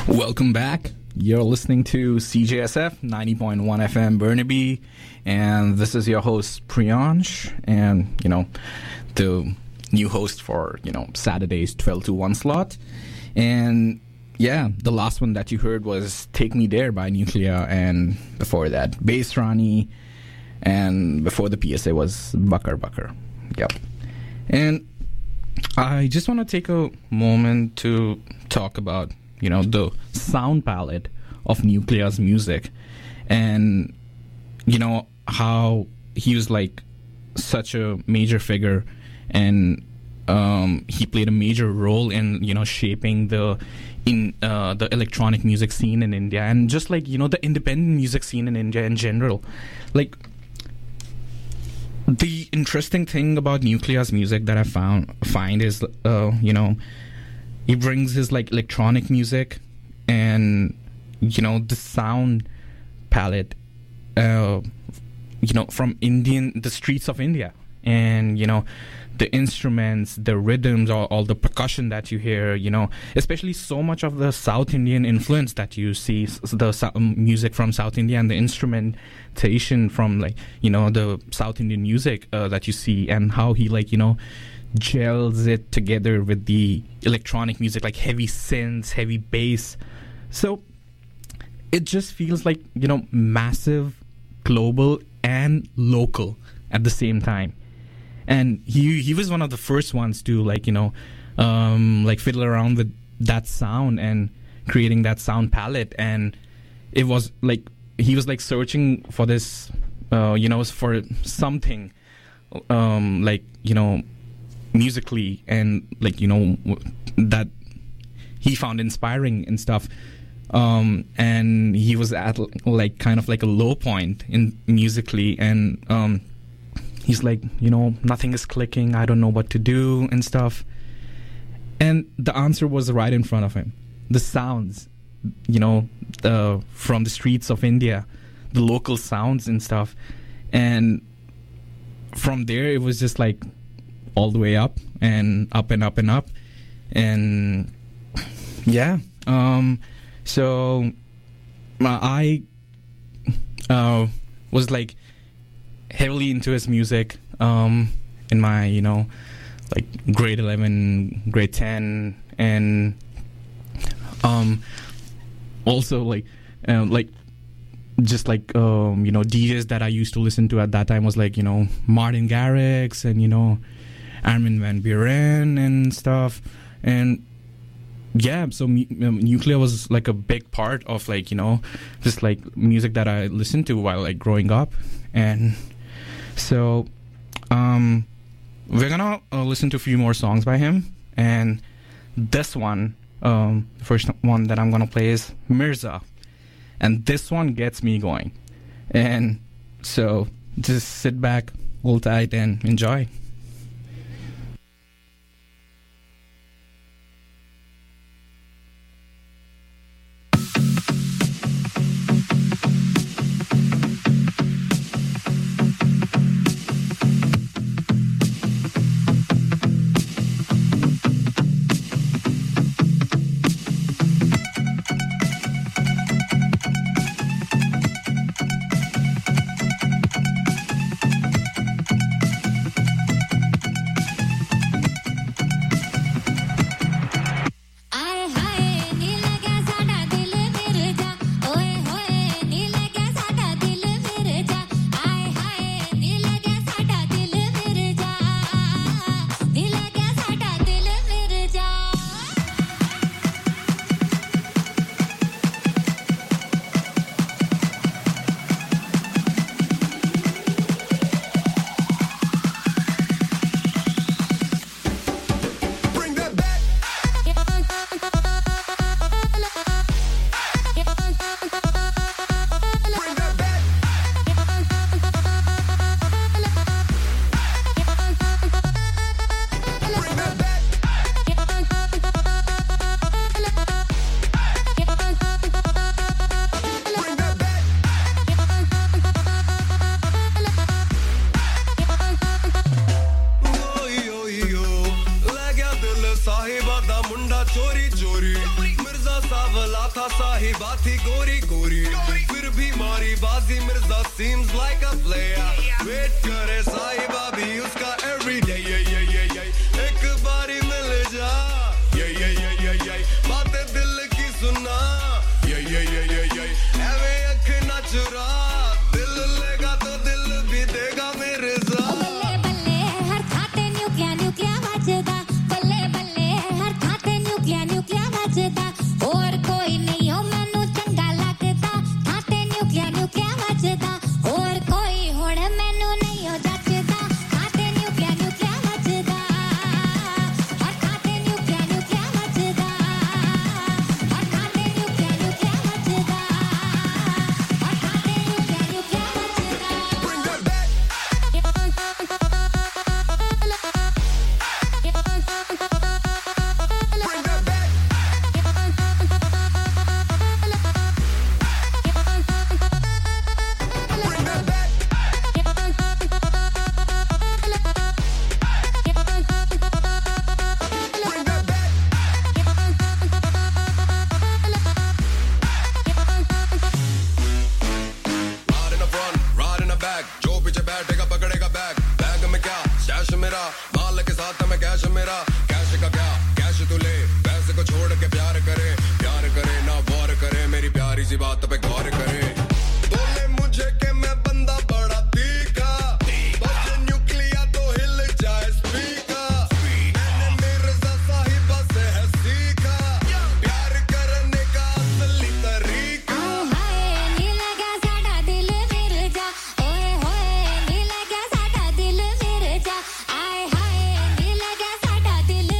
Welcome back. You're listening to CJSF 90.1 FM Burnaby, and this is your host Priyansh, and the new host for Saturdays 12 to 1 slot. And yeah, the last one that you heard was Take Me There by Nuclear, and before that Bass Rani, and before the PSA was Bucker Bucker. Yep. And I just want to take a moment to talk about the sound palette of Nuclear's music, and how he was like such a major figure, and he played a major role in shaping the electronic music scene in India, and just like the independent music scene in India in general. Like, the interesting thing about Nuclear's music that I find is he brings his like electronic music and the sound palette from the streets of India, and the instruments, the rhythms, all the percussion that you hear, especially so much of the South Indian influence that you see, the music from South India and the instrumentation from the South Indian music that you see, and how he gels it together with the electronic music, like heavy synths, heavy bass. So it just feels like massive, global and local at the same time. And he was one of the first ones to fiddle around with that sound and creating that sound palette. And it was like he was searching for this for something musically, and that he found inspiring and stuff, and he was at kind of a low point in musically, and he's like, nothing is clicking, I don't know what to do and stuff. And the answer was right in front of him. The sounds, from the streets of India, the local sounds and stuff. And from there, it was just all the way up and up and up and up. And yeah, so I was heavily into his music in my grade 11, grade 10, and also just DJs that I used to listen to at that time was Martin Garrix and Armin van Buuren and stuff. And yeah, so Nuclear was a big part of just music that I listened to while growing up. And so we're gonna listen to a few more songs by him, and this one, the first one that I'm gonna play is Mirza, and this one gets me going. And so just sit back, hold tight, and enjoy. सावला था साहिबा थी गोरी गोरी फिर भी मारी बाजी Mirza seems like a player wait करे साहिबा भी उसका everyday एक बारी मिल जा बातें दिल की सुना ऐवे अख ना चुरा दिल लेगा तो दिल भी देगा मेरे साथ बल्ले बल्ले हर खाते न्यूक्लिया बजदा बल्ले बल्ले हर खाते न्यूक्लिया बजदा और कोई नहीं हो मैनू चंगा लगदा खाते न्यूक्लिया बजदा और कोई हुण मैनू नहीं हो जचदा खाते न्यूक्लिया बजदा हर खाते न्यूक्लिया बजदा हर खाते न्यूक्लिया बजदा हर खाते Nucleya बजदा bring that back bring that back bring that back bring that back ride in the front ride in the back जो पीछे बैठेगा पकड़ेगा बैग बैग में क्या स्टैश मेरा माल के साथ में कैश मेरा कैश का क्या कैश तू ले पैसे को छोड़ के प्यार करे ना वॉर करे मेरी प्यारी सी बात पे गौर करे बोले मुझे कि मैं बंदा बड़ा तीखा बजे न्यूक्लिया तो हिल जाए स्पीकर मैंने मिर्जा साहिबा से है सीखा प्यार करने का असली तरीका हाय नी लगा साडा दिल मेरे जा ओए होए नी लगा साडा दिल मेरे जा आय हाय नी लगा साडा दिल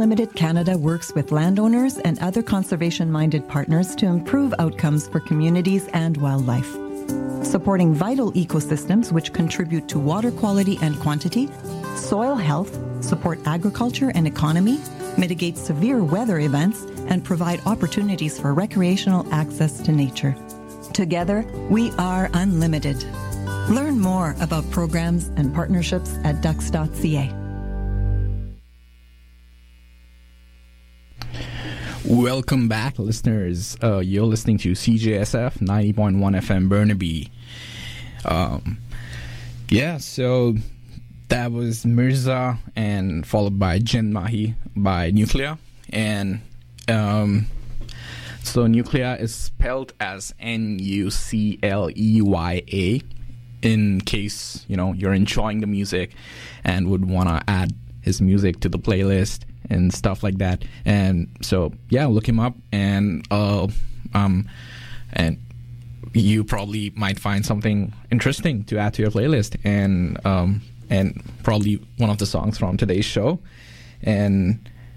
Unlimited Canada works with landowners and other conservation-minded partners to improve outcomes for communities and wildlife. Supporting vital ecosystems which contribute to water quality and quantity, soil health, support agriculture and economy, mitigate severe weather events, and provide opportunities for recreational access to nature. Together, we are Unlimited. Learn more about programs and partnerships at ducks.ca. Welcome back, listeners. You're listening to CJSF 90.1 FM Burnaby. So that was Mirza, and followed by Jin Mahi by Nuclear. And so Nuclear is spelled as Nucleya, in case, you're enjoying the music and would want to add his music to the playlist and stuff like that. And so, look him up, and you probably might find something interesting to add to your playlist, and probably one of the songs from today's show. And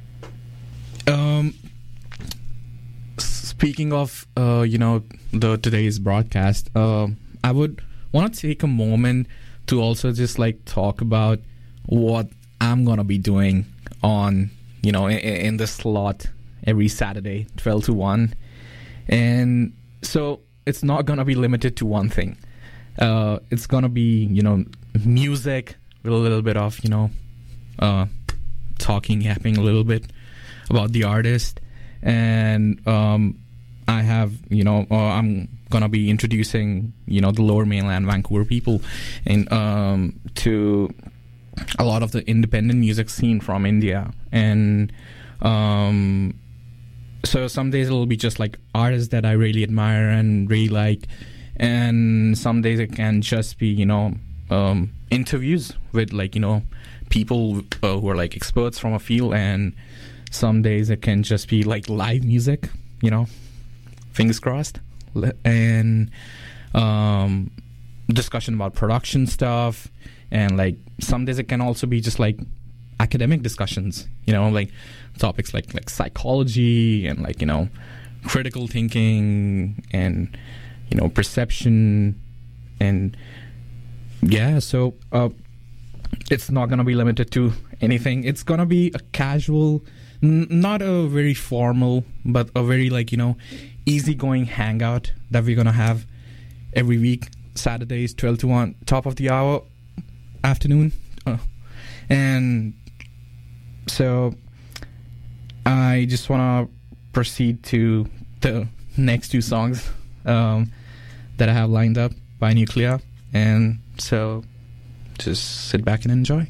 speaking of today's broadcast, I would want to take a moment to also just talk about what I'm gonna be doing on in this slot every Saturday 12 to 1. And so it's not gonna be limited to one thing. It's gonna be music with a little bit of yapping a little bit about the artist. And I have I'm gonna be introducing the Lower Mainland Vancouver people and to a lot of the independent music scene from India. And so some days it'll be just artists that I really admire and really like, and some days it can just be interviews with people who are experts from a field, and some days it can just be live music, fingers crossed, and discussion about production stuff. And some days it can also be just academic discussions, topics like psychology and critical thinking and perception. And so it's not gonna be limited to anything. It's gonna be a casual, not a very formal, but a very easygoing hangout that we're gonna have every week, Saturdays 12 to 1, top of the hour, afternoon. And so I just want to proceed to the next two songs that I have lined up by Nuclear. And so just sit back and enjoy.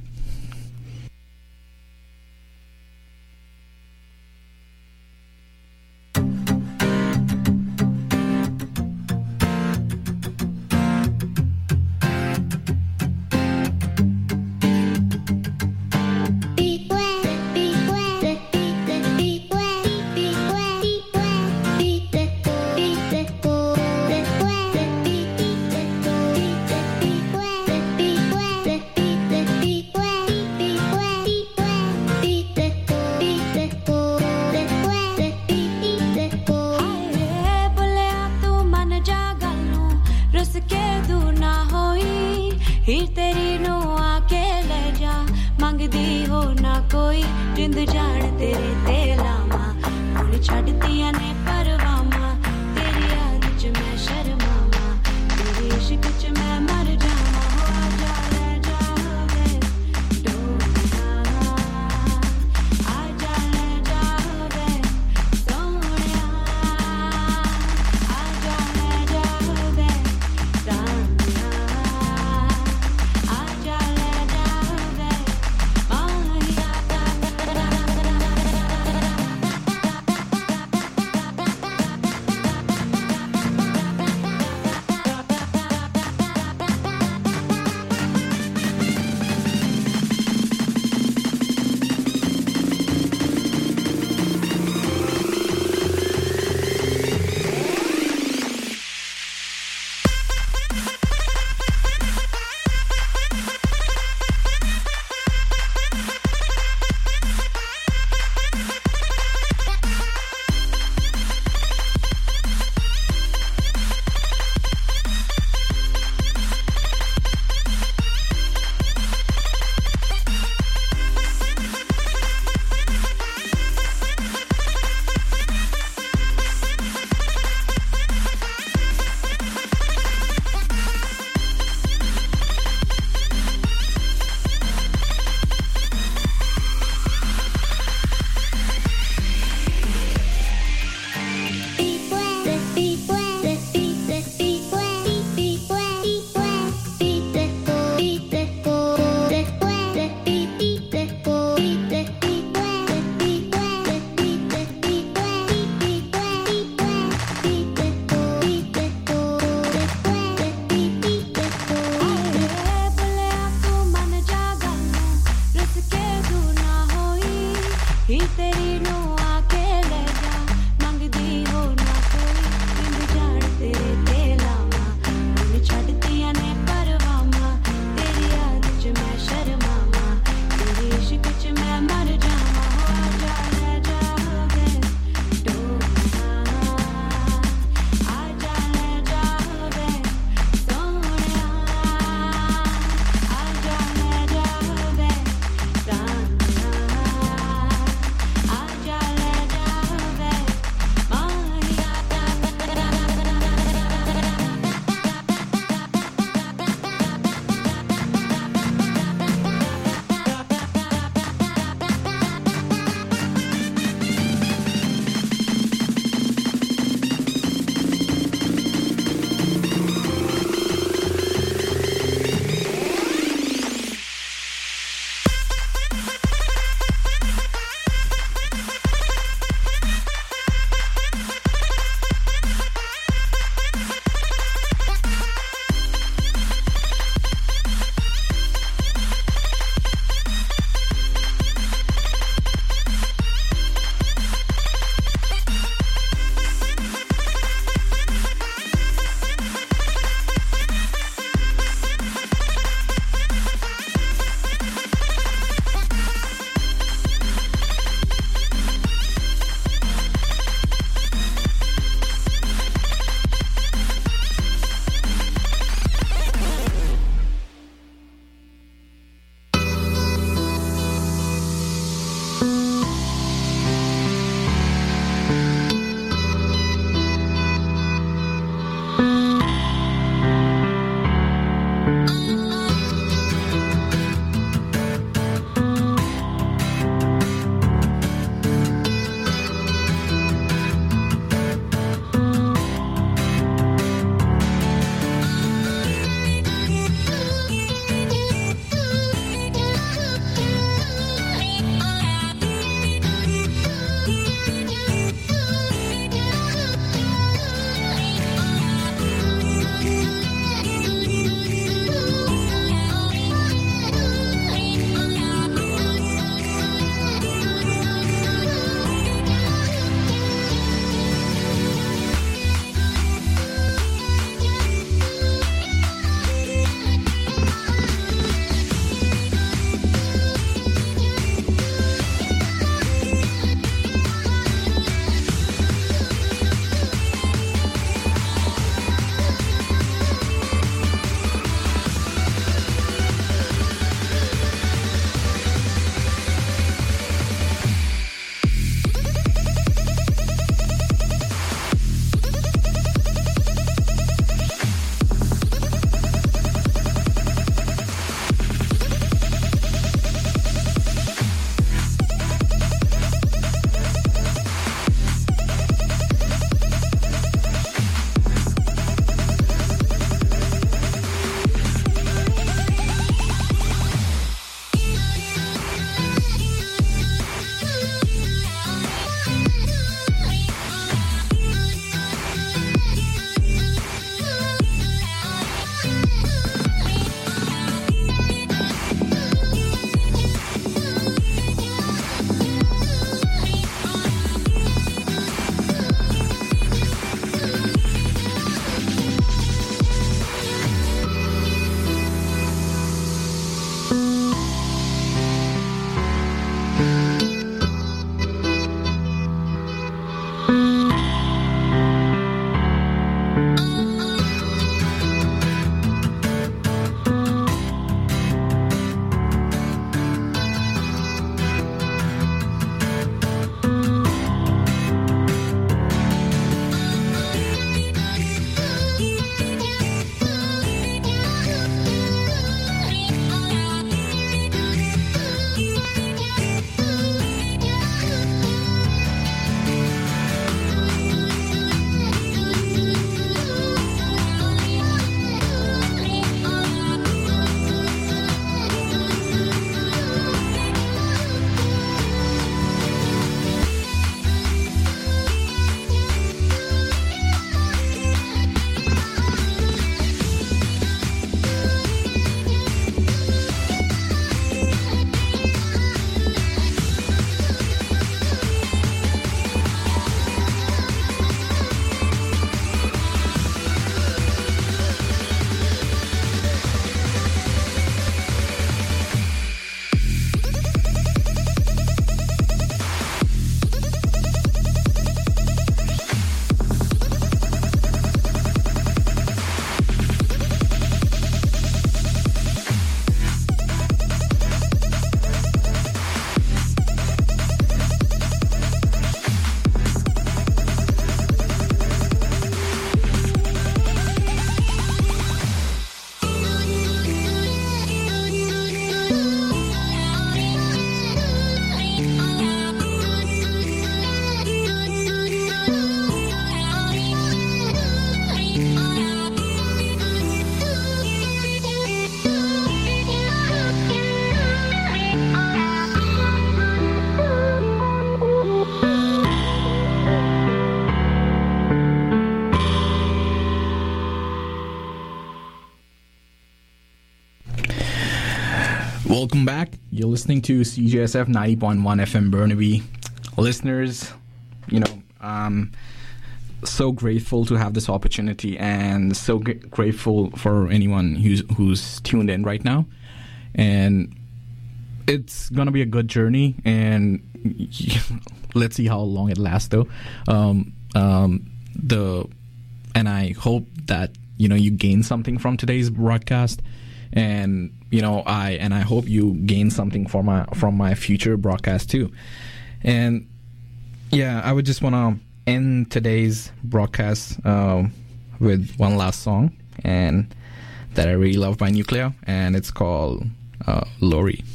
Welcome back. You're listening to CJSF 90.1 FM Burnaby. Listeners, I'm so grateful to have this opportunity and so grateful for anyone who's tuned in right now. And it's going to be a good journey, and let's see how long it lasts, though. And I hope that, you gain something from today's broadcast. And I hope you gain something from my future broadcast too. And yeah, I would just want to end today's broadcast with one last song, and that I really love by Nuclear, and it's called Lori.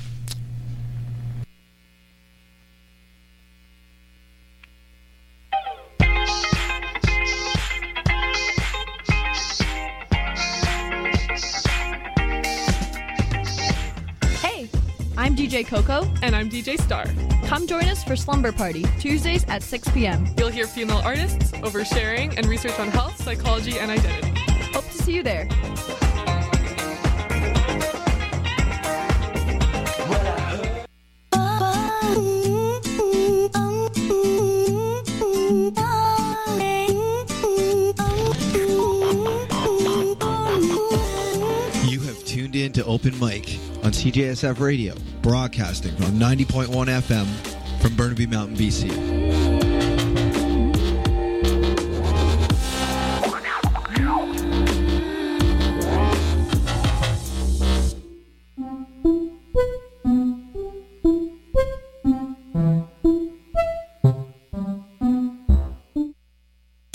I'm DJ Coco. And I'm DJ Star. Come join us for Slumber Party, Tuesdays at 6 p.m. You'll hear female artists, oversharing, and research on health, psychology, and identity. Hope to see you there. Into Open Mic on CJSF Radio, broadcasting from 90.1 FM from Burnaby Mountain, BC.